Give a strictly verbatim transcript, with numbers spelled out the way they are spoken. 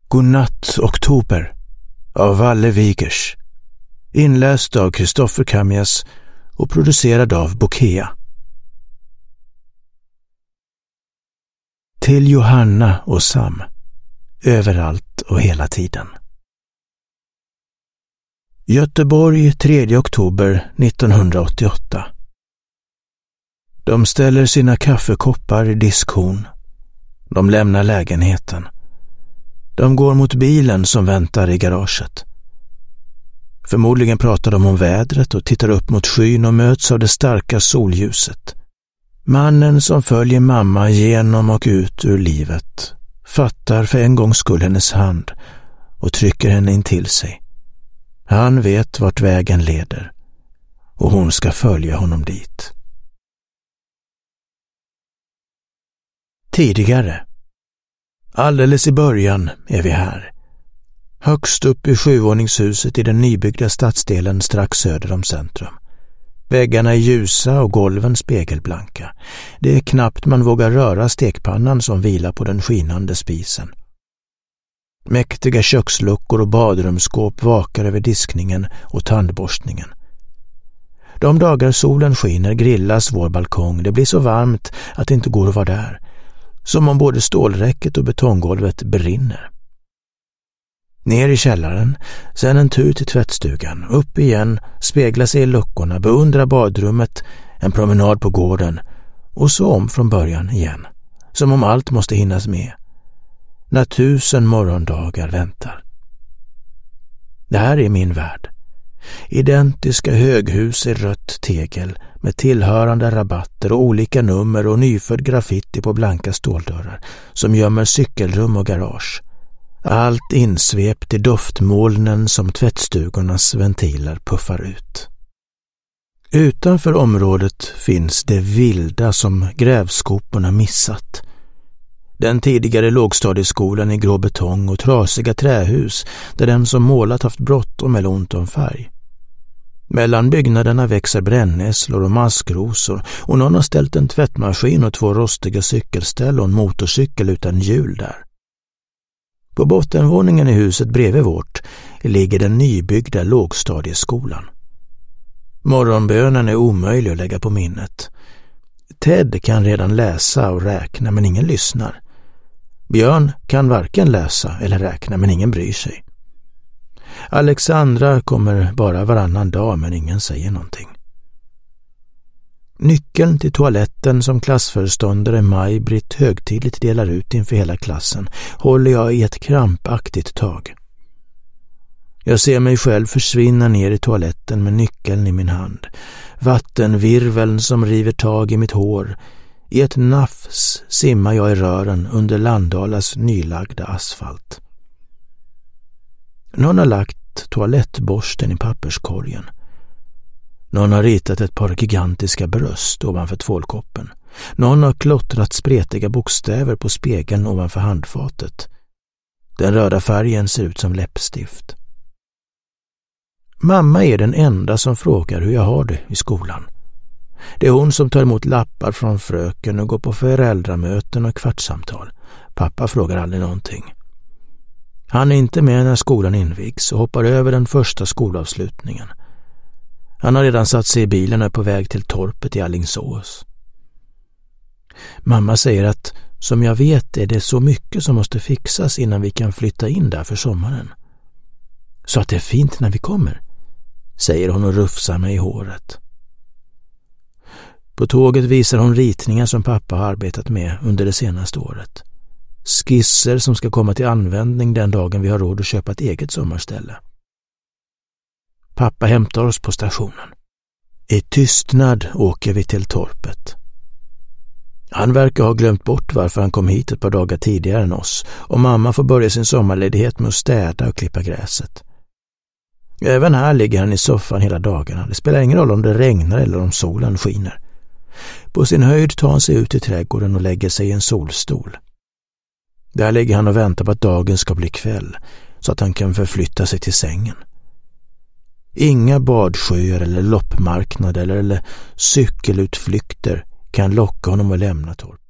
Godnatt oktober av Valle Vigers, inläst av Christopher Kamias och producerad av Bokea. Till Johanna och Sam, överallt och hela tiden. Göteborg, tredje oktober nittonhundraåttioåtta. De ställer sina kaffekoppar i diskhon. De lämnar lägenheten. De går mot bilen som väntar i garaget. Förmodligen pratar de om vädret och tittar upp mot skyn och möts av det starka solljuset. Mannen som följer mamma genom och ut ur livet fattar för en gångs skull hennes hand och trycker henne in till sig. Han vet vart vägen leder och hon ska följa honom dit. Tidigare. Alldeles i början är vi här. Högst upp i sjuvåningshuset i den nybyggda stadsdelen strax söder om centrum. Väggarna är ljusa och golven spegelblanka. Det är knappt man vågar röra stekpannan som vilar på den skinande spisen. Mäktiga köksluckor och badrumsskåp vakar över diskningen och tandborstningen. De dagar solen skiner grillas vår balkong. Det blir så varmt att det inte går att vara där. Som om både stålräcket och betonggolvet brinner. Ner i källaren, sen en tur till tvättstugan, upp igen, spegla sig i luckorna, beundra badrummet, en promenad på gården och så om från början igen, som om allt måste hinnas med. När tusen morgondagar väntar. Det här är min värld. Identiska höghus i rött tegel med tillhörande rabatter och olika nummer och nyfödd graffiti på blanka ståldörrar som gömmer cykelrum och garage. Allt insvept i doftmolnen som tvättstugornas ventiler puffar ut. Utanför området finns det vilda som grävskoporna missat. Den tidigare lågstadieskolan i grå betong och trasiga trähus där den som målat haft bråttom eller ont om färg. Mellan byggnaderna växer brännässlor och maskrosor och någon har ställt en tvättmaskin och två rostiga cykelställ och en motorcykel utan hjul där. På bottenvåningen i huset bredvid vårt ligger den nybyggda lågstadieskolan. Morgonbönen är omöjlig att lägga på minnet. Ted kan redan läsa och räkna men ingen lyssnar. Björn kan varken läsa eller räkna men ingen bryr sig. Alexandra kommer bara varannan dag men ingen säger någonting. Nyckeln till toaletten som klassföreståndare Maj-Britt högtidligt delar ut inför hela klassen håller jag i ett krampaktigt tag. Jag ser mig själv försvinna ner i toaletten med nyckeln i min hand. Vattenvirveln som river tag i mitt hår. I ett nafs simmar jag i rören under Landalas nylagda asfalt. Någon har lagt toalettborsten i papperskorgen. Någon har ritat ett par gigantiska bröst ovanför tvålkoppen. Någon har klottrat spretiga bokstäver på spegeln ovanför handfatet. Den röda färgen ser ut som läppstift. Mamma är den enda som frågar hur jag har det i skolan. Det är hon som tar emot lappar från fröken och går på föräldramöten och kvartssamtal. Pappa frågar aldrig någonting. Han är inte med när skolan invigs och hoppar över den första skolavslutningen. Han har redan satt sig i bilen och är på väg till torpet i Alingsås. Mamma säger att som jag vet är det så mycket som måste fixas innan vi kan flytta in där för sommaren. Så att det är fint när vi kommer, säger hon och rufsar mig i håret. På tåget visar hon ritningar som pappa har arbetat med under det senaste året. Skisser som ska komma till användning den dagen vi har råd att köpa ett eget sommarställe. Pappa hämtar oss på stationen. I tystnad åker vi till torpet. Han verkar ha glömt bort varför han kom hit ett par dagar tidigare än oss och mamma får börja sin sommarledighet med att städa och klippa gräset. Även här ligger han i soffan hela dagarna. Det spelar ingen roll om det regnar eller om solen skiner. På sin höjd tar han sig ut i trädgården och lägger sig i en solstol. Där ligger han och väntar på att dagen ska bli kväll så att han kan förflytta sig till sängen. Inga badsjöar eller loppmarknader eller cykelutflykter kan locka honom att lämna torp.